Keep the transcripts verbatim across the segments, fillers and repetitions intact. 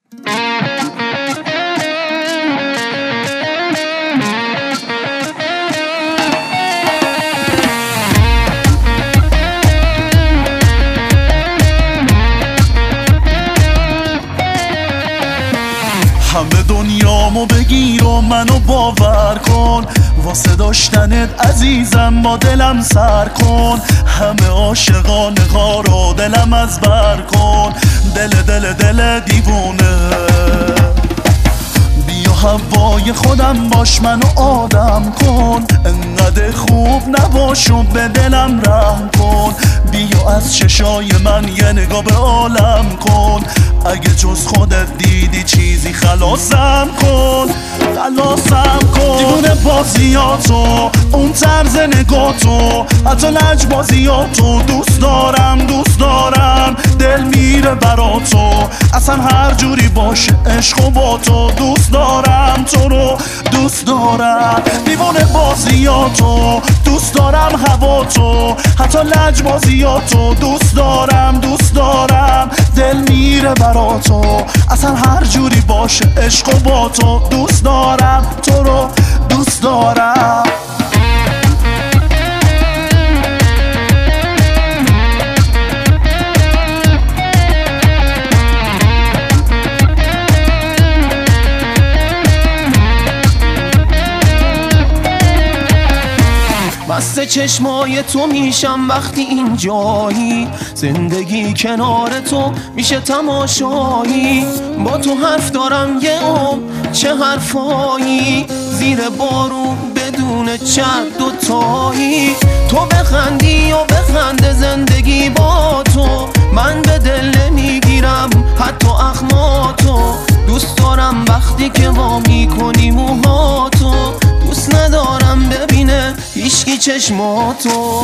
همه دنیامو بگیر و منو باور کن، واسه داشتنت عزیزم با دلم سر کن. همه عاشقانه ها رو دلم از بر کن، دل دل دل دیوونه. بیا هوای خودم باش، منو آدم کن، انقدر خوب نباش و به دلم رحم کن. بیا از چشای من یه نگاه به عالم کن، اگه جز خودت دیدی چیزی خلاصم کن، خلاصم کن. دیوونه بازیاتو، اون طرز نگاتو، حتی لجبازیاتو دوست دارم دوست دارم. دل میره براتو، اصلا هر جوری باشه عشق و با تو دوست دارم، تو رو دوست دارم. دیوونه بازیاتو دوست دارم، هواتو، حتی لجبازیاتو دوست دارم دوست دارم. دل میره براتو، اصلا هر جوری باشه عشق و با تو دوست دارم، تو رو دوست دارم. بسته چشمای تو میشم وقتی اینجایی، زندگی کنار تو میشه تماشایی. با تو حرف دارم یه عمر، چه حرفایی، زیر بارون بدون چند دوتایی. تو بخندی و بخنده زندگی با تو، من به دل نمیگیرم حتی اخماتو. دوست دارم وقتی که وا میکنی موهاتو، دوست ندارم ببینه هیچکی چشماتو.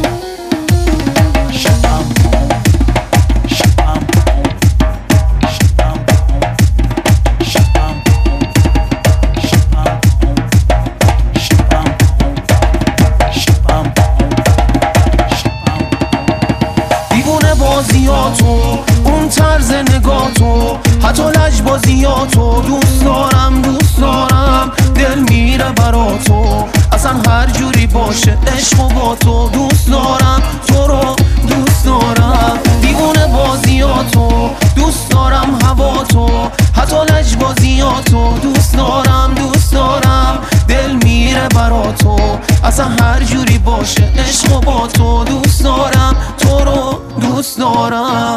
دیوونه بازیاتو، اون طرز نگاتو، حتی لجبازیاتو دوست دارم دوست دارم. دل میره براتو، اصلا هر جوری باشه عشق و با تو دوست دارم، تو رو دوست دارم. دیوونه بازیاتو دوست دارم، هواتو، حتی لجبازیاتو دوست دارم دوست دارم. دل میره براتو، اصلا هر جوری باشه عشق و با تو دوست دارم، تو رو دوست دارم.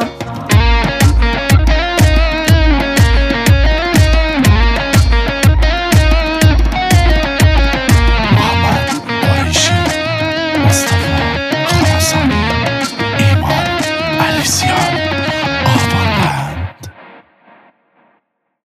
مصطفی خراسانی، ایمان علیزیان.